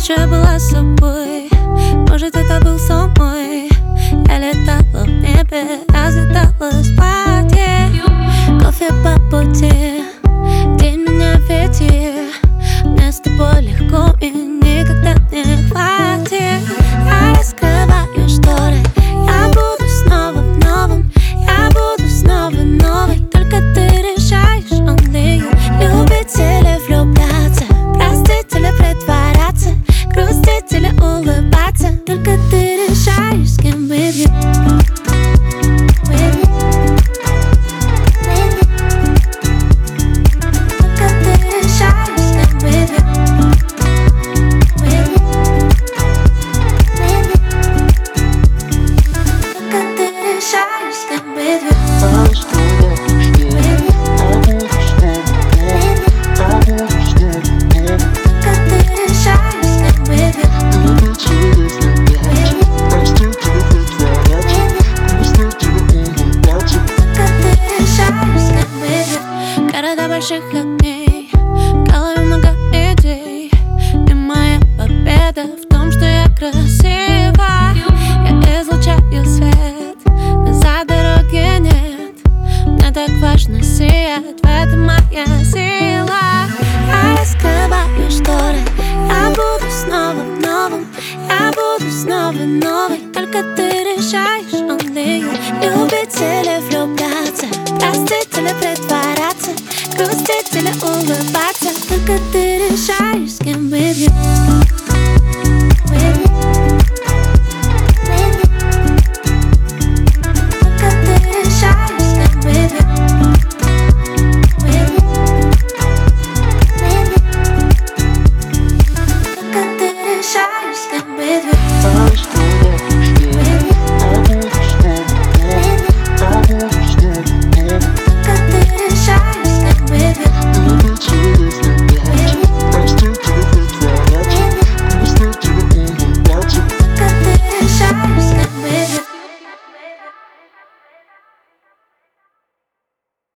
что я была собой. Может, это был сон мой. Я летала в небе, разлеталась в воде. Кофе по пути, день меня ветер. Мне с тобой легко и никогда не хватит. Я раскрываю шторы, я буду снова в новом. Я буду снова новой, только ты решаешь only you. Любить или влюбляться, простить или притворяться, грустить или улыбаться, только ты решаешь, с кем with you. Города больших огней, в голове много идей. И моя победа в том, что я красива. Я излучаю свет, назад дороги нет. Мне так важно сиять, в этом моя сила. Я раскрываю шторы, я буду снова в новом. Я буду снова новой, только ты